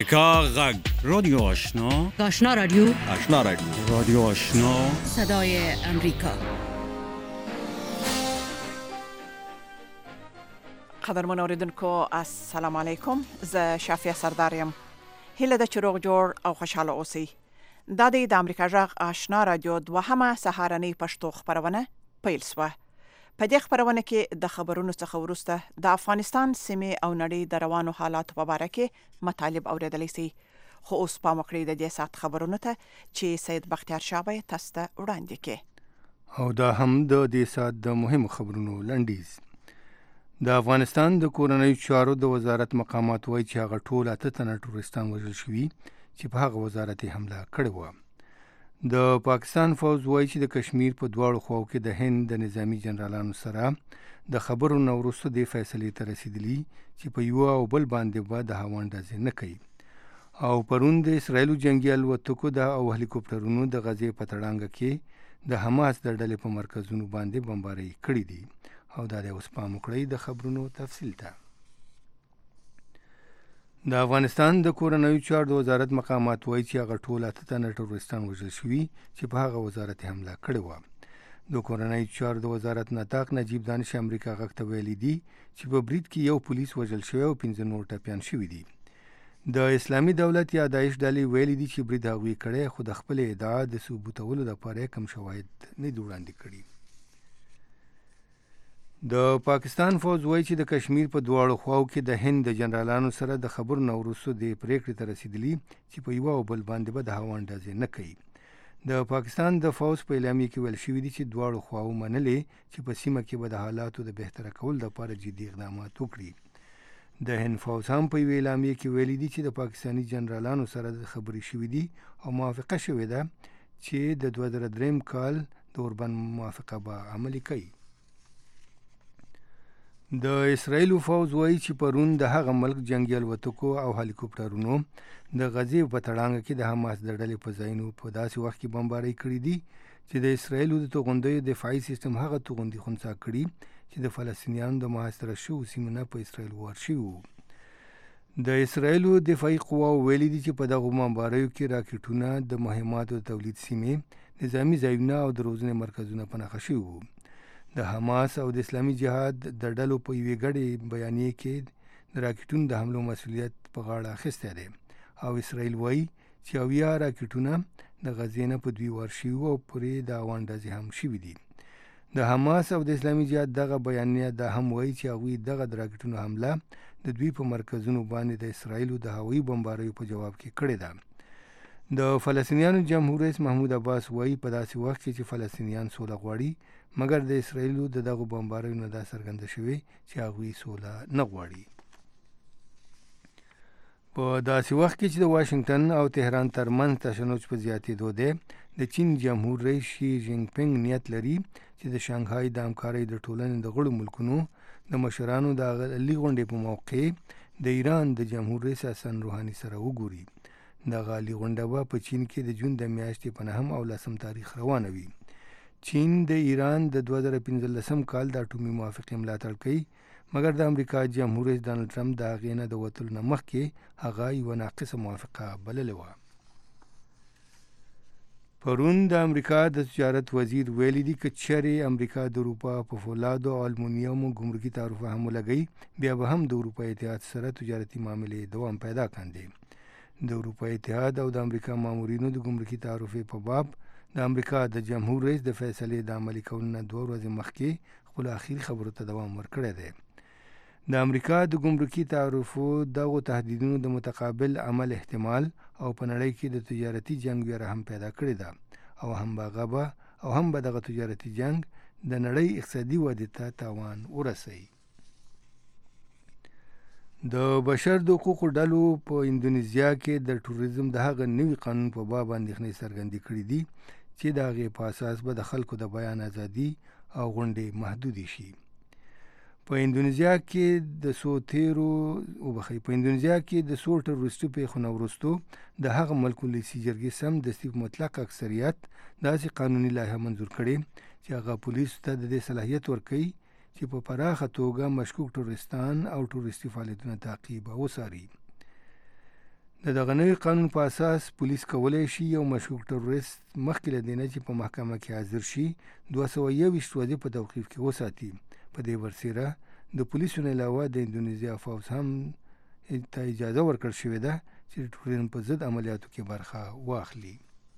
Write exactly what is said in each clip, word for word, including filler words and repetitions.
کا غږ رادیو آشنا آشنا رادیو آشنا رادیو رادیو آشنا صدای امریکا. قدرمن اوریدونکو السلام علیکم. زه شافیه سردارم. هیله د چروغ جوړ او خوشاله اوسئ. دا د امریکا غږ آشنا رادیو دوهمه سهارنۍ پښتو خبرونه پیل شوه. په دې خبرونه کې د خبرونو څخه وروسته د افغانستان سیمې او نړۍ د روانو حالاتو په اړه کې مطالب اوریدلی شئ. خو اوس پام وکړئ د دې سات خبرونو ته چې سید بختیار شاه به تاسو ته وړاندې کړي. او دا هم د دې سات د مهم خبرونو لنډیز. د افغانستان د کورنیو چارو د وزارت مقامات وایي چې هغه ټول اته تنه ټوریستان وژل شوي چې په هغه وزارت حمله کړې وه. د پاکستان فوج وایي چې د کشمیر په دواړو خواو کې د هند د نظامی جنرالانو سره د خبرو نه وروسته دې فیصلې ته رسیدلي چې په یو او بل باندې به د هوا اندازې نه کوي. او پرون د اسرایلو جنگي الوتکو د او هلیکوپټرونو د غزې په تړانګه کې د حماس د ډلې په مرکزونو باندې بمبارۍ کړې دي. او دا د اوس پام وکړئ د خبرونو تفصیل ته. د افغانستان د کورنیو چارو د وزارت مقامات وایي چې هغه ټول اته تنه ټوریستان وژل شوي چې په هغه وزارت حمله کړې وه. د کورنیو چارو د وزارت نطاق نجیب دانش امریکا غږ ته ویلي دي چې په برید کې یو پولیس وژل شوی او پنځه نور ټپیان شوي دي. د اسلامي دولت یا داعش ډلې ویلي دي چې برید هغوی کړی، خو د خپلې ادعا د ثبوتولو لپاره کم شواهد نه دي وړاندې کړي. د پاکستان فوج وایي چې د کشمیر په دواړو خواو کې د هند د جنرالانو سره د خبرو نه وروسته د پریکړې ته رسیدلي چې په یوه او بل باندې به د هوا اندازې نه کوي. د پاکستان د فوج په اعلامیه کې ویل شوي دي چې دواړو خواو منلې چې په سیمه کې به د حالاتو د بهتره کولو لپاره جدي اقدامات وکړي. د هند فوج هم په یوه اعلامیه کې ویلي دي چې د پاکستاني جنرالانو سره د خبرې شوي دي او موافقه شوې ده چې د دوه زره دریم کال د اوربند موافقه به عملي کوي. د اسرایلو فوج وایي چې پرون د هغه ملک جنگي الوتکو او هلیکوپټرونو د غزې په تړانګه کې د حماس د ډلې په ځایونو په داسې وخت کې بمبارۍ کړې دي چې د اسرایلو د توغندیو دفاعي سیستم هغه توغندي خنثی کړي چې د فلسطینیانو د محاصره شوو سیمو نه په اسرایل وار شوي وو. د اسرایلو دفاعي قواو ویلي دي چې په دغو بمباریو کې راکټونه د مهماتو د تولید سیمې، نظامي ځایونه او د روزنې مرکزونه په نښه شوي وو. د حماس او د اسلامي جهاد د ډلو په یوې ګډې بیانیې کې د راکټونو د حملو مسؤلیت په غاړه اخیستی دی. او اسرائیل وایي چې اویا راکټونه د غزې نه په دوی وار شوي او پرې د هوا اندازې هم شوي دي. د حماس او د اسلامي جهاد دغه بیانیه دا هم وایي چې هغوی دغه د راکټونو حمله د دوی په مرکزونو باندې د اسرائیلو د هوایي بمباریو په جواب کې کړې ده. د فلسطینیانو جمهور رئیس محمود عباس وایي په داسې وخت کې چې فلسطینیان سوله غواړي، مګر د اسرائیلو د دغو بمباریو نه دا څرګنده شوې چې هغوی سوله نه غواړي. په داسې وخت کې چې د واشنگټن او تهران ترمنځ تشنج په زیاتېدو دی، د چین جمهور رئیس شي جین پینګ نیت لري چې د شانګهای د همکارۍ د ټولنې د غړو ملکونو د مشرانو د اقلي غونډې په موقع د ایران د جمهور رئیس حسن روحاني سره وګوري. دغه اقلي غونډه به په چین کې د جون د میاشتې په نهم او لسم تاریخ روانه وي. چین د ایران د دوه زره پنځلسم کال د اټومي موافقې ملاتړ کوي، مګر د امریکا جمهور رئیس ډانلډ ټرمپ د هغې نه د وتلو نه مخکې هغه یوه ناقصه موافقه بللې وه. پرون د امریکا د تجارت وزیر ویلي دي که چېرې امریکا د اروپا په فولادو او المونیمو ګمرکي تعرفه هم ولګوي، بیا به هم د اروپا اتحاد سره تجارتي معاملې دوام پیدا کاندي. د اروپا اتحاد او د امریکا مامورینو د ګمرکي تعرفې په باب د امریکا د جمهور رئیس د فیصلې د عملي کولو نه دوه ورځې مخکې خپل اخري خبرو ته دوام ورکړی دی. د امریکا د ګمرکي تعرفو دغو تهدیدونو د متقابل عمل احتمال او په نړۍ کې د تجارتي جنگ ویره هم پیدا کړې ده او هم هغه به او هم به دغه تجارتي جنگ د نړۍ اقتصادي ودې ته تاوان ورسوي. د بشر د حقوقو ډلو په اندونیزیا کې د ټوریزم د هغه نوي قانون په باب اندېښنې څرګندې کړې دي چې د هغې په اساس به د خلکو د بیان ازادي او غونډې محدودې شي. په اندونیزیا کې د څو تیرو وبخښئ په اندونیزیا کې د څو ټروریستي پیښو نه وروستو د هغه ملک ولسي جرګې سمدستي په مطلق اکثریت داسې قانوني لایحه منظور کړې چې هغه پولیسو ته د دې صلاحیت ورکوي چې په پراخه توګه مشکوک ټوریستان او ټوریستي فعالیتونه تعقیب او وڅاري. د دغه نوي قانون په اساس پولیس کولی شي یو مشکوک تروریست مخکې له دې نه چې په محکمه کې حاضر شي دوه سوه یوویشت ورځې په توقیف کې وساتي. په دې ورسیره د پولیسو نه علاوه د اندونیزیا پوځ هم ته اجازه ورکړل شوې ده چې د ټروریزم په ضد عملیاتو کې برخه واخلي.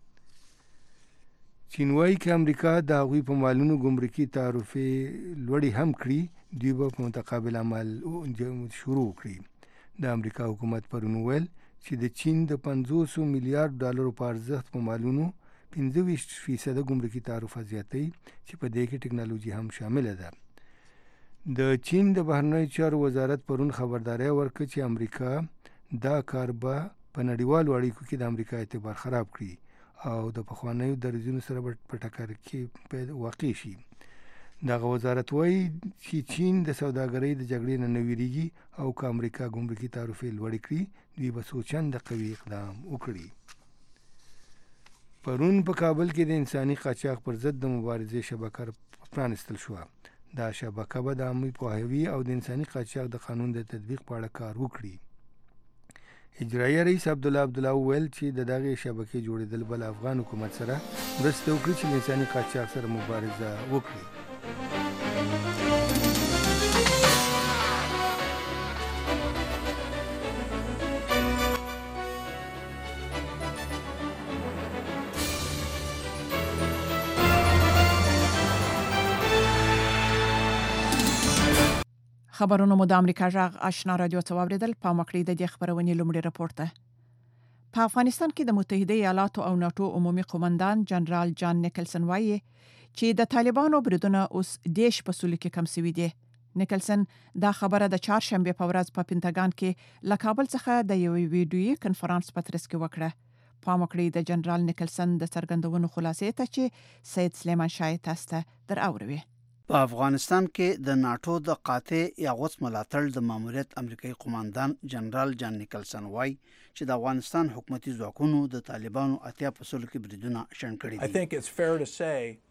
چین وایي که امریکا د هغوی په مالونو ګمرکي تعرفې لوړې هم کړي دوی به په متقابل عمل شروع کړي. د امریکا حکومت پرون وویل چې د چین د پنځوس میلیارډ ډالرو په ارزښت په مالونو پنځه ویشت فیصده ګمرکي تعرفه زیاتوي چې په دې کې ټکنالوژي هم شامله ده. د چین د بهرنیو چارو وزارت پرون خبرداری ورکړه چې امریکا دا کار به په نړیوالو اړیکو کې د امریکا اعتبار خراب کړي او د پخوانیو دریځونو سره به په ټکر کې واقع شي. دغه وزارت وایي چې چین د سوداګرۍ د جګړې نه نه ویریږي او که امریکا ګمرکي تعرفې لوړې کړي دوی به څو چنده قوي اقدام وکړي. پرون په کابل کې د انساني قاچاق پر ضد د مبارزې شبکه پرانستل شوه. دا شبکه به د عامه پوهاوي او د انساني قاچاق د قانون د تطبیق په اړه کار وکړي. اجرایي رئیس عبدالله عبدالله وویل چې د دغې شبکې جوړېدل به له افغان حکومت سره مرسته وکړي چې له انساني قاچاق سره مبارزه وکړي. خبرونه مو د امریکا جغ آشنا رادیو څخه واوریدل. په مکړې د دې خبرونې لومړی راپور ده. په افغانستان کې د متحده ایالاتو او ناتو عمومي قومندان جنرال جان نیکلسن وایي چې د طالبانو بریدونه اوس دیش په سولې کې کم شوي دي. نیکلسن دا خبره د چهارشنبه په ورځ په پینټاګان کې له کابل څخه د یو ویډیویي کنفرانس په ترڅ کې وکړه. په مکړې د جنرال نیکلسن د څرګندونو خلاصې ته چې سید سلیمان شاه تاسو ته در اوروي. په افغانستان کې د ناتو د قاطع یا غوڅ ملاتړ د ماموریت امریکایي قومندان جنرال جان نیکلسن وایي چې د افغانستان حکومتي ځواکونو د طالبانو اتیا په سلو کې بریدونه شنډ کړي دي.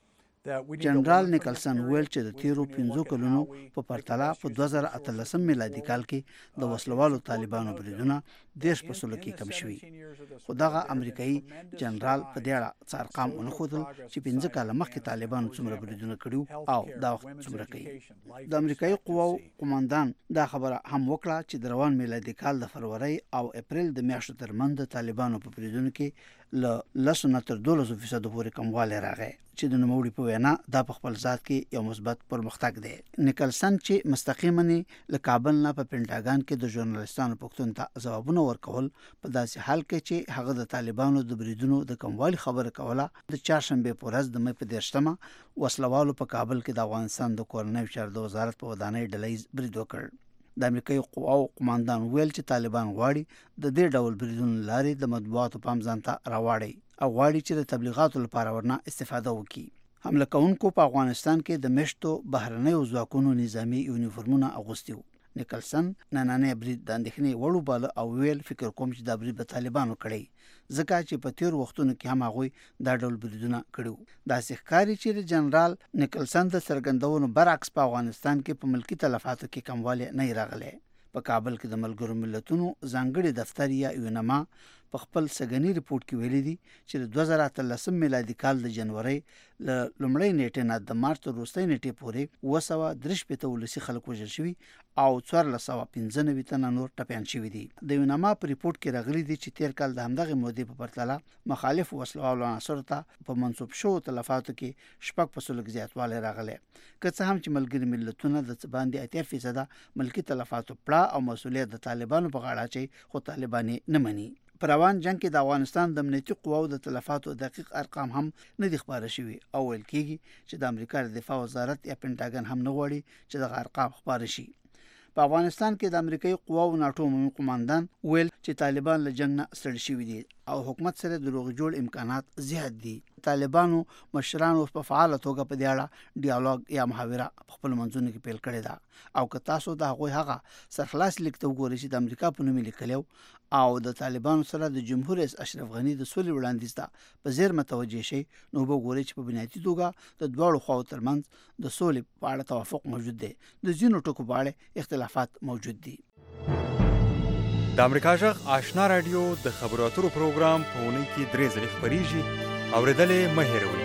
جنرال نیکلسن ویل چې د تیرو پنځو کلونو په پرتله په دوه زره اتلسم میلادي کال کې د وسلوالو طالبانو بریدونه دیش په سلو کې کم شوي. خو دغه امریکایي جنرال په دې اړه څه ارقام ونه ښودل چې پنځه کاله مخکې طالبانو څومره بریدونه کړي او دا وخت څومره کوي. د امریکایي قواو قومندان دا خبره هم وکړه چې د روان میلادي کال د فروری او اپریل د میاشتو ترمنځ د طالبانو په بریدونو کې له لسو نه تر دولسو فیصدو پورې کموالی راغی چې د نوموړي په وینا دا په خپل ذات کې یو مثبت پرمختګ دی. نیکلسن چې مستقیما له کابل نه په پینټاګان کې د ژورنالیستانو پوښتنو ته ځوابونه ورکول په داسې حال کې چې هغه د طالبانو د بریدونو د کموالي خبره کوله. د چهارشنبه په ورځ د مې په دېرشمه وسلوالو په کابل کې د افغانستان د کورنیو چارو د وزارت په ودانۍ ډلیز برید وکړ. د امریکایي قواو قومندان ویل چې طالبان غواړي د دې ډول بریدونو لارې د مطبوعاتو پام ځان ته راواړي او غواړي چې د تبلیغاتو لپاره ورنه استفاده وکړي. حمله کوونکو په افغانستان کې د میشتو بهرنیو ځواکونو نظامی یونیفورمونه اغوستي وو. نیکلسن نننې برید د اندېښنې وړ وباله او ویل فکر کوم چې دا برید به طالبانو کړی ځکه چې په تیر وختونو کې هم هغوی دا ډول بریدونه کړي. داسې ښکاري چې د جنرال نیکلسن د څرګندونو برعکس په افغانستان کې په ملکي تلفاتو کې کموالی نه راغلی. په کابل کې د ملګرو ملتونو ځانګړي دفتر یا یونما په خپل سګنی ریپورت کې ویلي دي چې د دوه زره اتلسم میلادي کال د جنوري له لومړۍ نیټې نه د مارچ تر وروستۍ نیټې پورې اووه سوه درې شپېته ولسي خلک وژل شوي او څوارلس سوه پنځه نوي تنه نور ټپیان شوي دي. د یونما په ریپورت کې راغلي دي چې تیر کال د همدغې مودې په پرتله مخالف وسلوالو عناصرو ته په منسوب شوو تلفاتو کې شپږ په سلو زیاتوالی راغلی. که څه هم چې ملګري ملتونه د څه باندې اتیا فیصده ملکي تلفاتو پړه او مسؤلیت د طالبانو په غاړه اچوي خو طالبان یې نه مني. په روان جنگ کې د افغانستان د امنیتي قواو د تلفاتو دقیق ارقام هم نه دي خبره شوي او ویل کېږي چې د امریکا د دفاع وزارت یا پینټاګن هم نه غواړي چې دغه ارقام خبره شي. په افغانستان کې د امریکایي قواو ناټو عمومي قومندان ویل چې طالبان له جنگ نه ستړي شوي دي او حکومت سره د روغ جوړ امکانات زیات دي. طالبانو مشرانو په فعاله توګه په دې اړه ډیالوګ یا محاوره په خپل منځونو کې پیل کړې ده او که تاسو د هغوی هغه سرخلاص لیک ته وګورئ چې د امریکا په نوم لیکلی او د طالبانو سره د جمهور رئیس اشرف غني د سولې وړاندیز ته په زیر متوجه شي نو به وګورئ چې په بنیادي توګه د دواړو خواو ترمنځ د سولې په اړه توافق موجود دی. د ځینو ټکو په اړه اختلافات موجود دي. د امریکا غږ آشنا رادیو د خبرو اترو پروګرام په اونۍ کې درې ځلې خپرېږي. اورېدل یې مه هېروئ.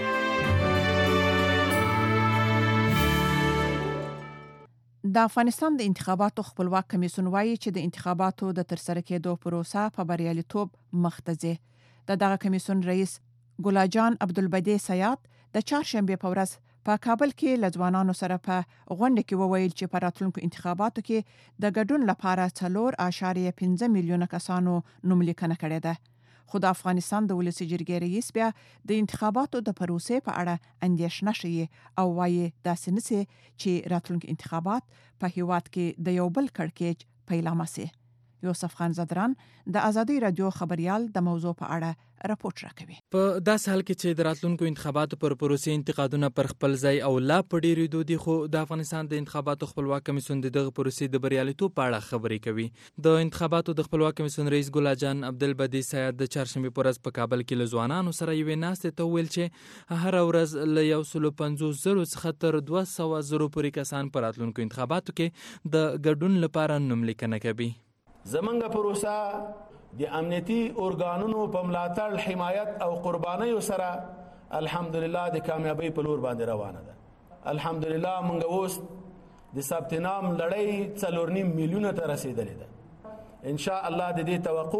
د افغانستان د انتخاباتو خپلواک کمیسیون وایي چې د انتخاباتو د ترسره کېدو پروسه په بریالیتوب مخ ته ځي. د دغه کمیسیون رئیس ګلاجان عبدالبدی سیاد د چهارشنبې په ورځ په کابل کې له ځوانانو سره په غونډه کې وویل چې په راتلونکو انتخاباتو کې د ګډون لپاره څلور اعشاریه پنځه میلیونه کسانو نوملیکنه کړې ده. خو د افغانستان د ولسي جرګې رئیس بیا د انتخاباتو د پروسې په اړه اندېښنه ښيي او وایي داسې نه سي چې راتلونکو انتخابات په هیواد کې د یو بل کړکېچ پیلامه سي. یوسف خان زدران د ازادي رادیو خبريال د موضوع په اړه راپورټ راکوي. په داس حال کې چې د راتلونکو انتخاباتو پر پروسې انتقادونه پر خپل ځای او لا په ډیرې دودي، خو د افغانستان د انتخاباتو خپلواک کمیسیون دغه پروسې د بریالیتوب په اړه خبرې کوي. د انتخاباتو د خپلواک کمیسیون رئیس ګلاجان عبدالبدی سیاد د چهارشنبې په ورځ په کابل کې له ځوانانو سره یوې ناستې ته وویل چې هر ورځ له یو سل پنځوس زرو څخه تر دوه سوه زرو پورې کسان په راتلونکو انتخاباتو کې د ګډون لپاره نوملیکنه کوي. زمونږ پروسه د امنیتي ارګانونو په ملاتړ، حمایت او قربانیو سره الحمدلله د کامیابی په لور باندې روانه ده. الحمدلله مونږ اوس د ثبت نام لړۍ څلور نیم میلیونه ته رسیدلې ده. ان شاء الله د دې توقع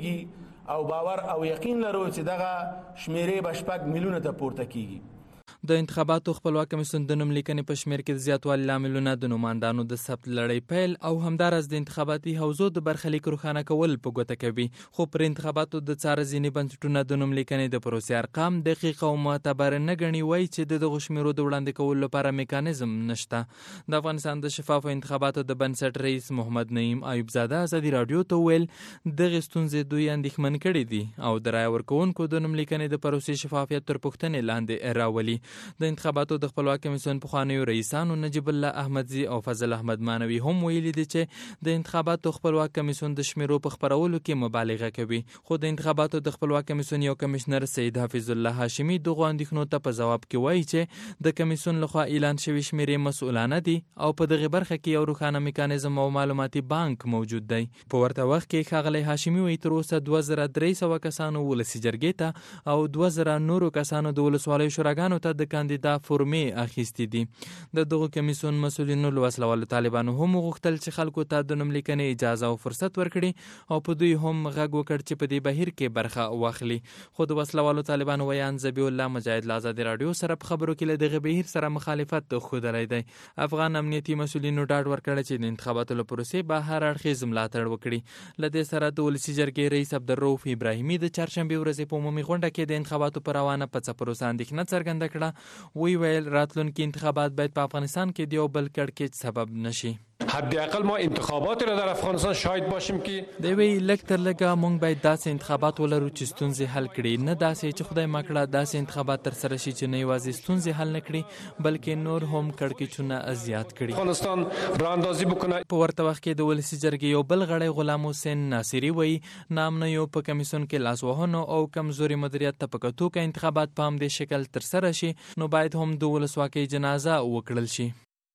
کیږي او باور او یقین لرو چې دغه شمیرې به شپږ میلیونه ته پورته کیږي. د انتخاباتو خپلواک کمیسیون د نوملیکنې په شمیر کې د زیاتوالي لاملونه د نوماندانو د ثبت لړۍ پیل او همدارس د انتخاباتي حوزو د برخلیک روښانه کول په ګوته کوي. خو پر انتخاباتو د څار ځینې بنسټونه د نوملیکنې د پروسې ارقام دقیق او معتبر نه ګڼي، وایي چې د دغو شمیرو د وړاندې کولو لپاره میکانیزم نشته. د افغانستان د شفافو انتخاباتو د بنسټ رئیس محمد نعیم ایوب زاده ازادي رادیو ته ویل دغه ستونزې دوی اندېښمن کړي دي او د رایې ورکوونکو د نوملیکنې د پروسې شفافیت تر پوښتنې لاندې راولي. د انتخاباتو د خپلواک کمیسیون پخوانیو رئیسانو نجیب الله احمدزي او فضل احمد مانوي هم ویلي دي چې د انتخاباتو خپلواک کمیسیون د شمیرو په خپرولو کې مبالغه کوي. خو د انتخاباتو د خپلواک کمیسیون یو کمشنر سید حفیظ الله هاشمي دغه اندېښنو ته په ځواب کې وایي چې د کمیسیون لخوا اعلان شوی شمیرې مسؤلانه دي او په دغه برخه کې یو روښانه میکانیزم او معلوماتي بانک موجود دی. په ورته وخت کې ښاغلی هاشمي وایي تر اوسه دوه زره درې سوه کسانو ولسي جرګې ته او دوه زره نورو کسانو د ولسوالیو شوراګانو ته د کاندیدا فورمې اخیستې دي. د دغه کمیسیون مسؤلینو له وسله والو طالبانو هم وغوښتل چې خلکو ته د نوملیکنې اجازه او فرصت ورکړي او په دوی هم غږ وکړ چې په دې بهیر کې برخه واخلي. خو د وسله والو طالبانو ویان ذبیح الله مجاهد له ازادي رادیو سره په خبرو کې له دغه بهیر سره مخالفت ښودلی دی. افغان امنیتي مسؤلینو ډاډ ورکړی چې د انتخاباتو له پروسې به هر اړخیز ملاتړ وکړي. له دې سره د ولسي جرګې رئیس عبدالرؤف ابراهیمي د چهارشنبې ورځې په عمومي غونډه کې د انتخاباتو په روانه پڅه پروسه اندېښنه څرګنده کړه. وی ویل راتلونکي انتخابات باید په افغانستان کې د یو بل کړکېچ سبب نشي. حداقل ما انتخابات را در افغانستان شاهد باشیم که دی وی لږ تر لږه موږ باید داسې انتخابات ولرو چې ستونزې حل کړي، نه داسې چې خدای مکړه داسې انتخابات ترسره شي چې نه یوازې ستونزې حل نه کړي بلکې نور هم کړکېچونه زیات کړي. افغانستان رااندازي بکنه. په ورته وخت کې د ولسي جرګې یو بل غړی غلام حسین ناصري وایي نامنیو په کمیسیون کې لاسوهنو او کمزوري مدیریت ته په کتو که انتخابات په همدې شکل ترسره شي نو باید هم د ولسواکۍ جنازه وکړل شي.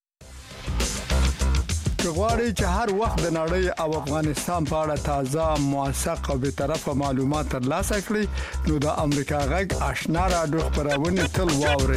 که غواړئ چې هر وخت د نړۍ او افغانستان په اړه تازه، موثق او بیطرفه معلومات ترلاسه کړئ نو د امریکا غږ آشنا رادیو خپرونه تل واورئ.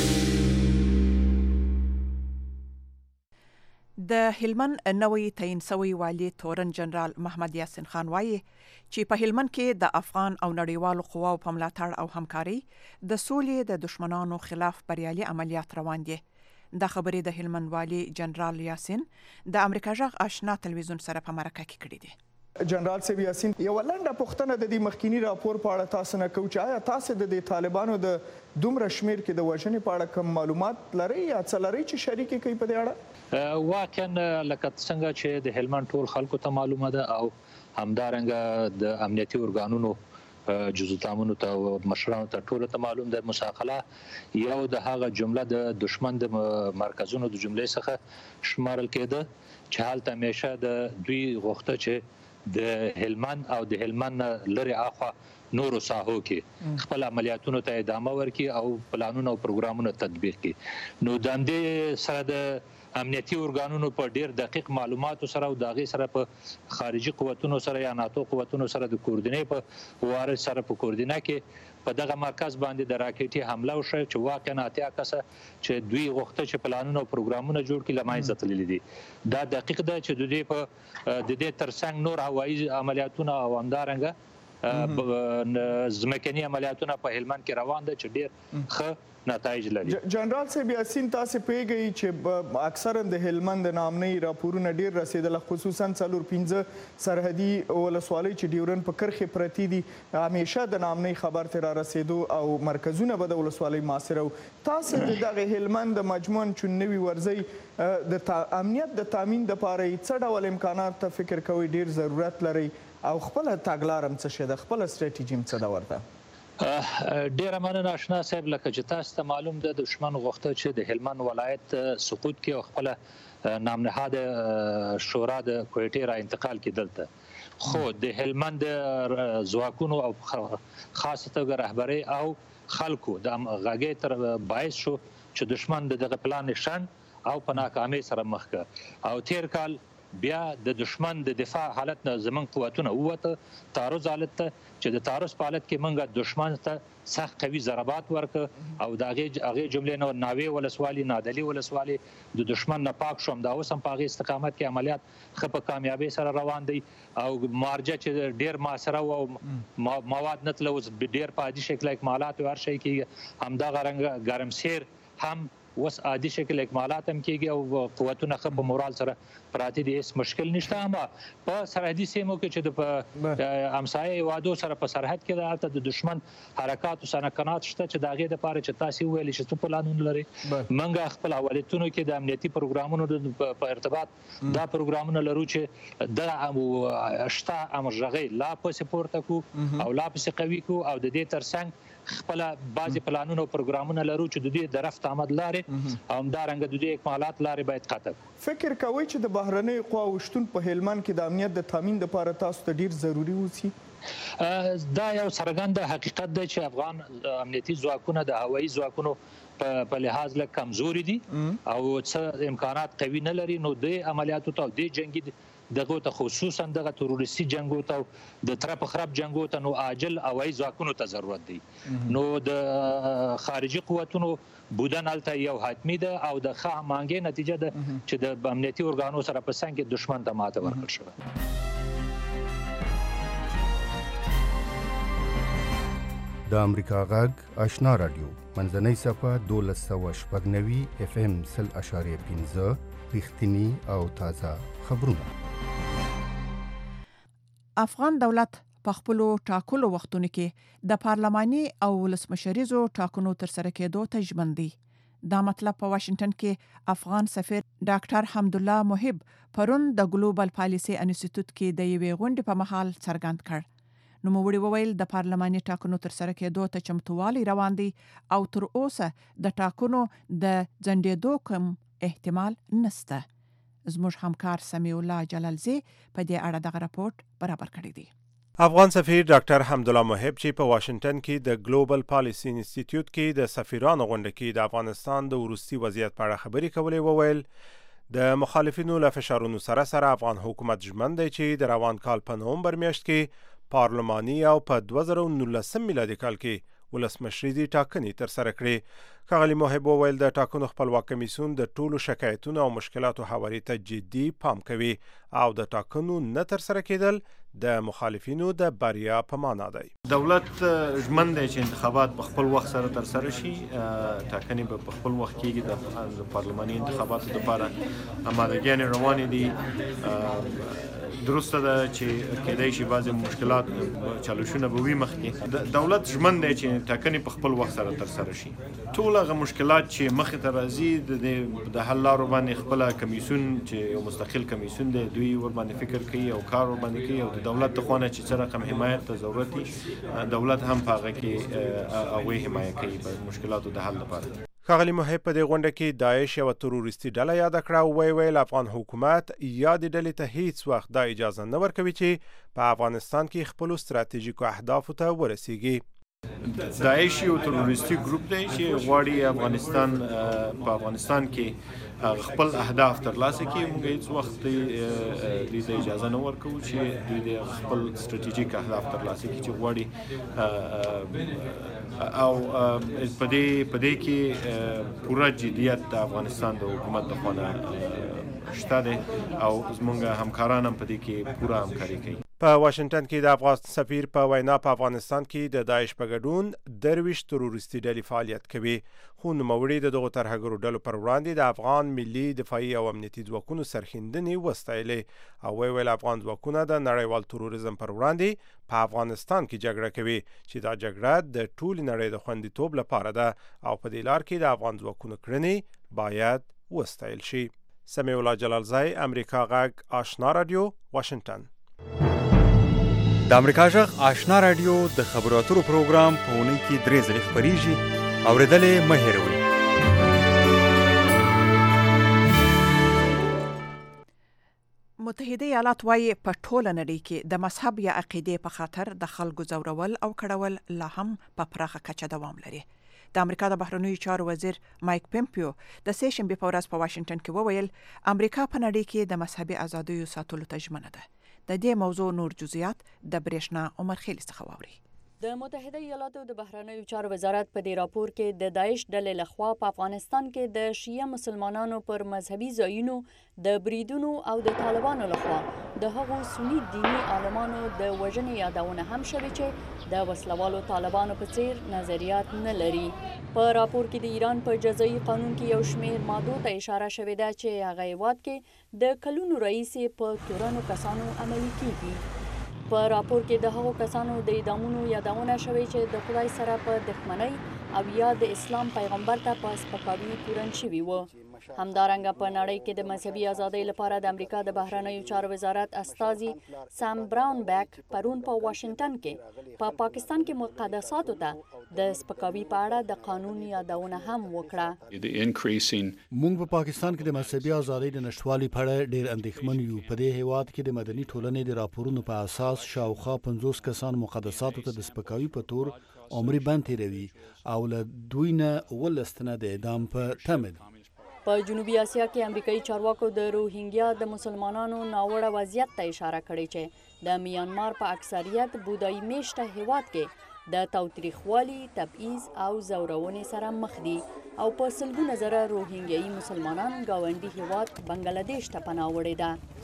د هلمند نوی تعین شوی والی تورن جنرال محمد یاسین خان وایي چې په هلمند کې د افغان او نړیوالو قواو په ملاتړ او همکاري د سولې د دشمنانو خلاف بریالي عملیات روان دي. دا خبرې د هلمند والی جنرال یاسین د امریکا غږ آشنا تلویزیون سره په مرکه کې کړې دي. جنرال صاحب یاسین، یو لنډه پوښتنه د دې مخکینی راپور په اړه تاسو نه کوم چې آیا تاسو د طالبانو د دومره شمیر کې د وژنې په اړه کوم معلومات لرئ یا څه لرئ چې شریک کړئ په دې اړه؟ واقعا لکه څنګه چې د هلمند ټول خلکو ته معلومه ده او همدارنګه د امنیتي ارګانونو جزو تامونو ته مشرانو ته ټول ته معلوم ده. مساقله یو د هغه جمله د دشمن د مرکزونو د جملې څخه شمارل کېده چې حالت همیشه د دوی غوښته چې د هلمند او د هلمند لري اخوا نورو ساحو کې خپل عملیاتونو ته ادامه ورکړي او پلانونه او پروګرامونه تطبیق کړي. نو د دې سره د امنیتي ارګانونو په ډیر دقیق معلوماتو سره او دغه سره په خارجي قوتونو سره یا ناتو قوتونو سره د کوردینې په واره سره په کوردینه کې په دغه مرکز باندې د راکټي حمله وشوه چې واقعا اتیا کسه چې دوی غوښته چې پلانونه او پروګرامونه جوړ کړي لمایځه تللي دي دا دقیق ده چې د دې په د دې ترڅنګ نور هوایي عملیاتونه او همدارنګه ځمکني عملیاتونه په هلمند کې روان دي چې ډیر ښه نتایج لري. جنرال صاحب یاسین تاسو پیږئ چې اکثرا د هلمند نامنۍ راپورونه ډیر رسیدل خصوصا څلور پنځه سرحدي ولسوالۍ چې ډیورن په کرخې پرتی دي همیشه د نامنۍ خبر تر رسیدو او مرکزونه به د ولسوالۍ معاصره تاسو د دغه هلمند مجموعاً چونوي ورزي د امنیت د تامین د پاره څه ډول امکانات ته فکر کوي ډیر ضرورت لري او خپل تاګلارم څه شه د خپل استراتیژي څه دا ورته ډیره مننه آشنا صاحب لکه چې تاسو ته معلوم ده دشمن غوښته چې د هلمند ولایت سقوط کې او خپل نامنهاد شورا د کوټې را انتقال کې دلته خو د هلمند ځواکونو او خاصه توګه رهبري او خلکو د غاګې تر باعث شو چې دشمن دغه پلان نشان او په ناکامۍ سره مخ کړ او تیر کال بیا د دشمن د دفاع حالت نه زمون قوتونه ووته تعرض حالت ته چې د تعرض په حالت کې موږ دشمن ته سخت قوي ضربات ورک او د هغې هغې جملې نه ناوې ولسوالي نادلي ولسوالي د دشمن نه پاک شوم دا اوس هم په هغې استقامت کې عملیات ښه په کامیابۍ سره روان دی او مارجه چې ډېر محاصره او مواد نه تله اوس ډېر په عادي شکل اکمالات او هر شی کېږي همدغه رنګه ګرمسیر هم اوس عادي شکل اکمالات هم کېږي او قوتونه ښه په مورال سره پراته دي هېڅ مشکل نشته اما په سرحدي سیمو کې چې د په همسایه هېوادو سره په سرحد کې د هلته د دشمن حرکات او سنکنات شته چې د هغې دپاره چې تاسې وویلې چې څه پلانونه لرئ موږ خپل اولتونو کې د امنیتي پروګرامونو په ارتباط دا پروګرامونه لرو چې د شته همغږۍ لا پسې پورته کړو او لا پسې قوي کړو او د دې ترڅنګ خپل بعضې پلانونه او پروګرامونه لرو چې د دې د رفت آمد لارې او همدارنګه د دې اکمالات لارې باید قطع کړو. فکر کوئ چې د بهرنیو قواو شتون په هلمند کې د امنیت د تامین لپاره تاسو ته ډیر ضروري اوسي؟ دا یو څرګند حقیقت دی چې افغان امنیتي ځواکونه د هوایي ځواکونو په لحاظ لږ کمزوري دي او څه امکانات قوي نه لري نو د عملیاتو ته او د جنګي دغه ته خصوصا دغه تروریستي جنگو ته د طرف خراب جنگو ته نو عاجل هوایي ځواکونو ته ضرورت دی نو د خارجي قوتونو بودن هلته یو حتمي ده او د ښه هماهنګۍ نتیجه ده چې د امنیتي ارګانو سره په څنګ کې دشمن ته ماته ورکړل شوه. د امریکا غږ آشنا رادیو منځنۍ صفحه دولس سوه شپږ نوي اف ام سل اشاریه پنځه رښتیني او تازه خبرونه. افغان دولت په خپلو ټاکلو وختونو کې د پارلماني او ولسمشریزو ټاکنو ترسره کېدو ته ژمن دي. دا مطلب په واشنگټن کې افغان سفیر ډاکټر حمدالله محب پرون د ګلوبل پالیسي انسټیټیوټ کې د یوې غونډې په مهال څرګند کړ. نوموړي وویل د پارلماني ټاکنو ترسره کېدو ته چمتووالی روان دی او تر اوسه د ټاکنو د ځنډېدو کوم احتمال نشته. زموږ همکار سمیع الله جلالزی په دې اړه دغه راپورټ برابر کړی دی. افغان سفیر ډاکټر حمدالله محب چې په واشنگټن کې د ګلوبل پالیسي انسټیټیوټ کې د سفیرانو غونډه کې د افغانستان د وروستي وضعیت په اړه خبرې کولې وویل د مخالفینو له فشارونو سره سره افغان حکومت ژمن دی چې د روان کال په نومبر میاشت کې پارلماني او په دوه زره و نولسم میلادي کال کې ولسمشریزي ټاکنې ترسره کړې. ښاغلي محب وویل د ټاکنو خپلواک کمیسیون د ټولو شکایتونو او مشکلاتو هواري ته جدي پام کوي او د ټاکنو نه ترسره کېدل د مخالفینو د بریا په معنا دی. دولت ژمن دی چې انتخابات په خپل وخت سره ترسره شي. ټاکنې به په خپل وخت کېږي. د پارلماني انتخاباتو لپاره آمادګیانې روانې دي. درسته ده چې کېدای شي بعضې مشکلات چالشونه به وي مخکې. دولت ژمن دی چې ټاکنې په خپل وخت سره ترسره شي. ټول هغه مشکلات چې مخې ته راځي د حل لارو باندې خپله کمیسیون چې یو مستقل کمیسیون دی دوی ورباندې فکر کوي او کار ورباندې کوي او د دولت د خوا نه چې څه رقم حمایت ته ضرورت وي دولت هم په هغه کې هغوی حمایه کوي په مشکلاتو د حل لپاره. ښاغلي محب په دې غونډه کې داعش یوه تروریستي ډله یاده کړه او ویې ویل افغان حکومت یادې ډلې ته هیڅ وخت دا اجازه نه ورکوي چې په افغانستان کې خپلو ستراتیژیکو اهدافو ته ورسیږي. داعش یو تروریستي ګروپ دی چې غواړي افغانستان په افغانستان کې خپل اهداف ترلاسه کړي. موږ هیڅ وخت دوی ته اجازه نه ورکوو چې دوی د خپل ستراتیژیک اهداف ترلاسه کړي چې غواړي او په دې په دې کې پوره جدیت د افغانستان د حکومت د خوا شته دی او زموږ همکاران هم په دې کې پوره همکاري کوي. په واشنگټن کې د افغان سفیر په وینا په افغانستان کې د داعش په ګډون درویش تروریستي ډلې فعالیت کوي، خو نوموړي د دغو ترهګرو ډلو پر وړاندې د افغان ملي دفاعي او امنیتي ځواکونو سرښندنې وستایلې او ویل افغان ځواکونه د نړیوال تروریزم پر وړاندې په افغانستان کې جګړه کوي چې دا جګړه د ټولې نړۍ د خوندیتوب لپاره ده او په دې لار کې د افغان ځواکونو کړنې باید وستایل شي. سمیع الله جلالزی، امریکا غږ، آشنا رادیو، واشنگټن. د امریکا غږ آشنا رادیو د خبرو اترو پروګرام په اونۍ کې درې ځلې خپرېږي، اورېدلې مه هېروئ. متحده ایالات وايي په ټوله نړۍ کې د مذهب یا عقیدې په خاطر د خلکو ځورول او کړول لا هم په پراخه کچه دوام لري. د امریکا د بهرنیو چارو وزیر مایک پمپیو د سې شنبې په ورځ په واشنگټن کې وویل امریکا په نړۍ کې د مذهبي ازادیو ساتلو ته ژمنه ده. د دې موضوع نور جزئیات د برېښنا عمر خیل څخه واوري. د متحده ایالاتو د بهرنیو چارو وزارت په دې راپور کې د داعش ډلې لخوا په افغانستان کې د شیعه مسلمانانو پر مذهبي ځایونو د بریدونو او د طالبانو لخوا د هغو سنی دینی عالمانو د وژنې یادونه هم شوې چې د وسلوالو طالبانو په څیر نظریات نه لري. په راپور کې د ایران په جزایي قانون کې یو شمېر مادو ته اشاره شوې ده چې هغه هیواد کې د کلونو راهیسې په تورنو کسانو عملي کیږي. په راپور کې د هغو کسانو د اعدامونو یادونه شوې چې د خدای سره په دښمنۍ او یا د اسلام پیغمبر ته په سپکاوي تورن شوي وو. همدارنګه په نړۍ کې د مذهبي ازادۍ لپاره د امریکا د بهرنیو چارو وزارت استازي سام براون بیک پرون په واشنگټن کې په پا پاکستان کې مقدساتو ته د سپکاوي په اړه د قانون یادونه هم وکړه. موږ په پاکستان کې د مذهبي ازادۍ د نشټوالي په اړه ډېر اندېښمن یو. په دې هیواد کې د مدني ټولنې د راپورونو په اساس شاوخوا پنځوس کسان مقدساتو ته د سپکاوي په تور عمري بند تیروي او له دوی نه اوولس تنه د اعدام په تمه دي. په جنوبي اسیا کې امریکایي چارواکو د روهینګیا د مسلمانانو ناوړه وضعیت ته اشاره کړې چې د میانمار په اکثریت بودایي میشته هیواد کې د تاوتریخوالي، تبعیض او زورونې سره مخ دي او په سلګونه زره روهینګیایي مسلمانان ګاونډي هیواد بنگلاديش ته پناه وړې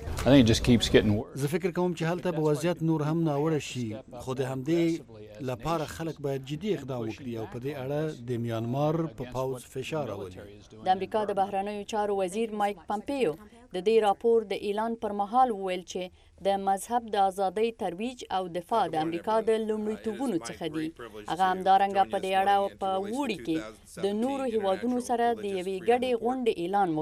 ده. زه فکر کوم چې هلته به وضعیت نور هم ناوړه شي، خو د همدې لپاره خلک باید جدي اقدام وکړي او په دې اړه د میانمار په پوځ فشار راولي. د امریکا د بهرنیو چارو وزیر مایک پمپیو د دې راپور د اعلان پر مهال وویل چې د مذهب د ازادۍ ترویج او دفاع د امریکا د لومړیتوبونو څخه دي. هغه همدارنګه په دې اړه په وړي کې د نورو هیوادونو سره د یوې ګډې غونډې اعلان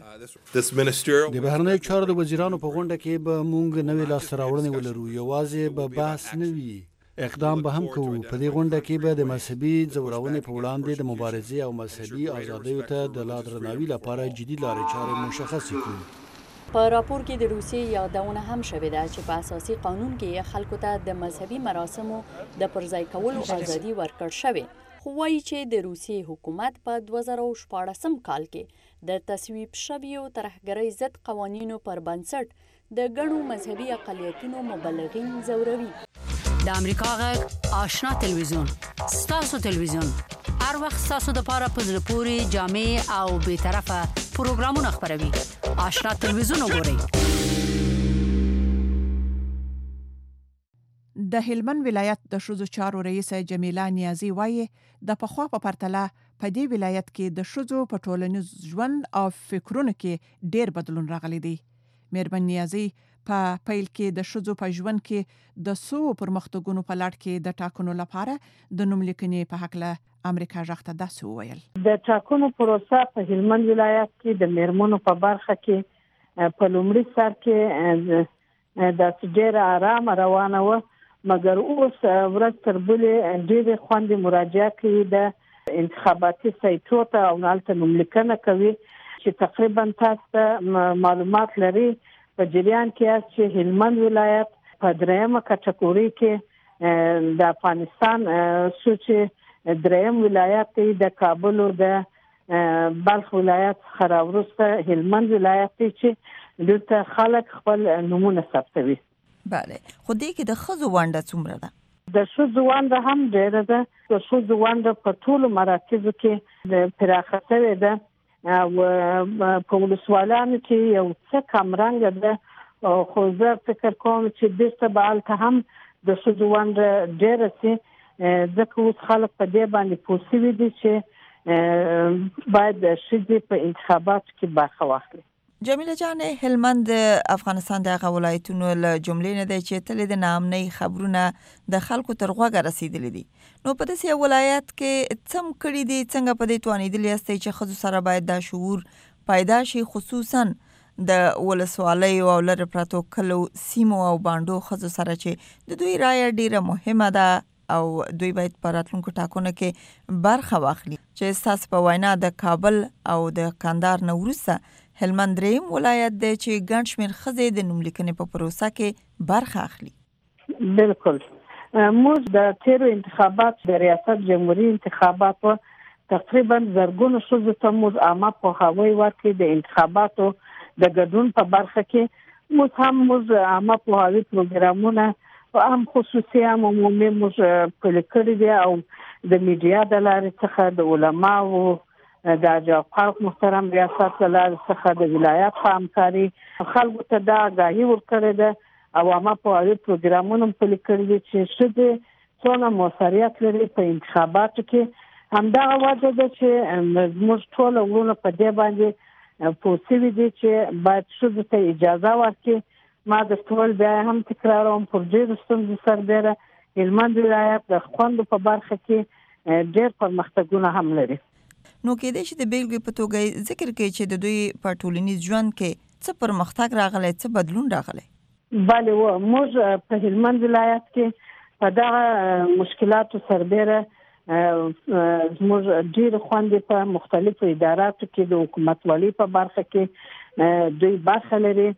وکړ. د بهرنیو چارو د وزیرانو په غونډه کې به موږ نوې لاسته راوړنې ولرو، یوازې به بحث نه وي، اقدام به هم کوو. په دې غونډه کې به د مذهبي ځورونې په وړاندې د مبارزې او مذهبي ازادیو ته د لا درناوي لپاره جدي لارې چارې مشخص کړو. په راپور کې د روسیې یادونه هم شوې ده چې په اساسي قانون کې خلکو ته د مذهبي مراسمو د پرځای کولو ازادي ورکړل شوې، خو وایي چې د روسیې حکومت په دوه زره شپاړسم کال کې د تصویب شویو ترهګرۍ ضد قوانینو پر بنسټ د ګڼو مذهبي اقلیتونو مبلغین ځوروي. د امریکا غږ آشنا تلویزیون، ستاسو تلویزیون، هر وخت ستاسو د پاره په زړه پورې جامع او بې طرفه پروګرامونه خپروي. آشنا تلویزیون وګورئ. د هلمند ولایت د ښځو چارو رئیس جمیله نیازي وایي د پخوا په پرتله په دې ولایت کې د ښځو په ټولنیز ژوند او فکرونو کې ډېر بدلون راغلی دی. مېرمن نیازي په پیل کې د ښځو په ژوند کې د څو پرمختګونو په لړ کې د ټاکنو لپاره د نوملیکنې په هکله امریکا غږ ته داسې وویل. د ټاکنو پروسه په هلمند ولایت کې د میرمنو په برخه کې په لومړي سر کې د ډېره آرامه روانه وه، مګر اوس ورځ تر بلې ډېرې خوندې مراجعه کوي د انتخاباتي سایټو ته او هلته نوملیکنه کوي چې تقریبا تاسو ته معلومات لري په جریان کې چې هلمند ولایت په درېیمه کټګوري کې د افغانستان سوچ دریم ولایت دی د کابل او د بلخ ولایت څخه راوروسته هلمند ولایت دی چې دلته خلک خپل نمونه ثبتوي. بله خو دې کې د ښځو ونډه څومره ده؟ د ښځو ونډه هم ډېره ده. د ښځو ونډه په ټولو مراکزو کې د پراخه شوې ده او په ولسوالیانو کې یو څه کمرنګه ده، خو زه فکر کوم چې بیرته به هلته هم د ښځو ونډه ډېره سي، ځکه اوس خلک په دې باندې پوه شوي دي چې باید ښځې په انتخاباتو کې برخه واخلي. جمیله جان، هلمند افغانستان د هغه ولایتونو له جملې نه دی چې تل د ناامنۍ خبرونه د خلکو تر غوږه رسیدلي دي. نو په داسې ولایت کې څه کړي دي، څنګه په دې توانیدلي یاستئ چې ښځو سره باید دا شعور پیدا شي، خصوصا د ولسوالیو او لرې پرتو کلو سیمو او بانډو ښځو سره چې د دوی رایه ډیره مهمه ده او دوی باید په راتلونکو ټاکنو کې برخه واخلي. چې ستاسو په وینا د کابل او د کندهار نه وروسته هلمند دریم ولایت دی چې ګڼ شمېر ښځې د نوملیکنې په پروسه کې برخه اخلي. بالکل. موږ د تیرو انتخابات د ریاست جمهوریت انتخاباتو تقریبا زرګونو ښځو ته موږ عامه پوهاوی ورکړی د انتخاباتو د ګډون په برخه کې. موږ هم موږ عامه پوهاوي پروګرامونه هم خصوصي هم عمومي موږ پلي کړي دي او د میډیا د لارې څخه د علماو د اجاقاق محترم ریاست د لارې څخه د ولایت په همکاري خلکو ته دا آګاهي ورکړې ده او عامه پوهاوي پروګرامونه هم پلي کړي دي چې ښځې څونه مؤثریت لري په انتخاباتو کې. همدغه وجه ده چې موږ ټول ورونه په دې باندې پوه شوي دي چې باید ښځو ته اجازه ورکړي. ما د ټول بیا هم تکراروم پر ډېرو ستونزو سربیره هلمند ولایت د خوندو په برخه کې ډېر پرمختګونه هم لري. نو کېدای شي د بیلګې په توګه ذکر کوي چې د دوی په ټولنیز ژوند کې څه پرمختګ راغلی، څه بدلون راغلی؟ بله و موږ په هلمند ولایت کې په دغه مشکلاتو سربیره زموږ ډېرې خوندې په مختلفو اداراتو کې د حکومتوالي په برخه کې دوی برخه لري.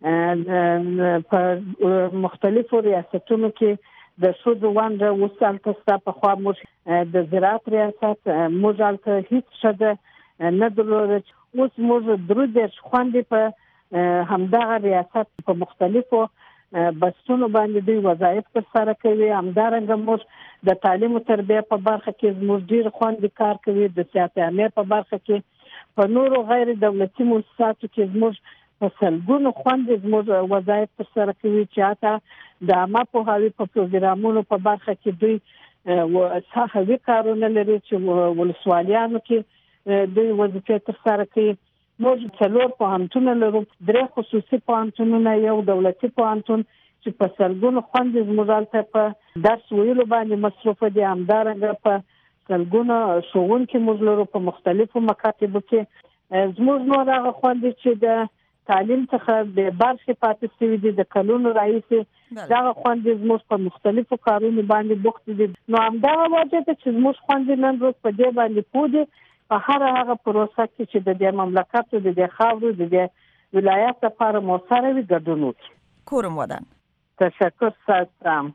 په مختلفو ریاستونو کې د ښځو ونډه اوس هلته شته. پخوا موږ د زراعت ریاست موږ هلته هېڅ ښځه نه درلوده. اوس موږ درې دېرش خوندې په همدغه ریاست په مختلفو بستونو باندې دوی وظایف ترسره کوي. همدارنګه موږ د تعلیم او تربیه په برخه کې زموږ ډېر خوندې کار کوي. د سیاست عامه په برخه کې په نورو غیر دولتي مؤسساتو کې زموږ په سلګونو خوندې زموږ وظایف ترسره کوي چې حتی د عامه پوهاوي په پروګرامونو په برخه کې دوی صحوي کارونه لري چې ولسوالیانو کې دوی وظیفې ترسره کوي. موږ څلور پوهنتونونه لرو، درې خصوصي پوهنتونونه، یو دولتي پوهنتون چې په سلګونو خوندې زموږ هلته په درس ویلو باندې مصروفه دي. همدارنګه په سلګونو ښوونکي موږ لرو په مختلفو مکاتبو کې. زموږ نور هغه خوندې چې د تعلیم څخه د برخې پاتې شوي دي د کلونو راهیسې، دغه خوندې زموږ په مختلفو کارونو باندې بوخت دي. نو همدغه وجه ده چې زموږ خوندې نن ورځ په دې باندې پوه دي په هر هغه پروسه کې چې د دې مملکت د دې خاورو د دې ولایت لپاره مؤثره وي ګډون وکړي. کورم ودان. تشکر ستاسو.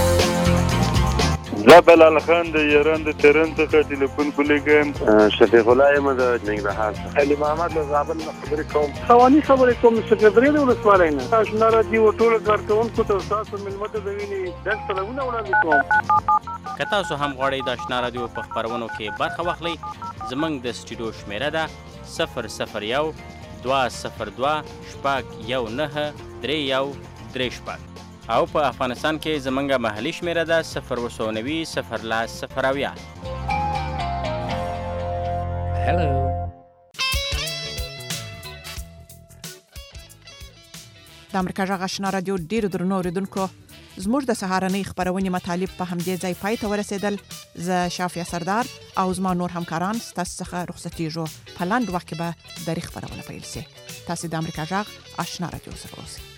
زه بلال خان د ایران د تهران څخه ټلیفون کولیږم. شفیق الله یم د ننګرهار څخه. علي محمد له زابل نه خبرې کوم. خواني خبرې کوم سکرټری د ولسوالۍ نه. آشنا راډیو ټول کارکونکو ته تاسو ملمت د ویني د سلامونه وړاندې کوم. که تاسو هم غواړئ د آشنا راډیو په خبرونو کې برخه واخلئ، زموږ د سټوډیو شمیره ده صفر صفر یو دوه صفر دوه شپږ یو نهه درې یو درې شپږ او په افغانستان کې زمونږ محلي شمیره ده صفر اووه نوي صفر لس صفر اویا. هلو د امریکا غږ آشنا راډیو ډیرو درنو اوریدونکو، زموږ د سهارنۍ خبرونې مطالب په همدې ځای پای ته ورسېدل. زه شافیه سردار او زما نور همکاران ستاسو څخه رخصتېږو. په لنډ وخت کې به درې خبرونه پیل شي. تاسو د امریکا غږ آشنا راډیو سره اوسئ.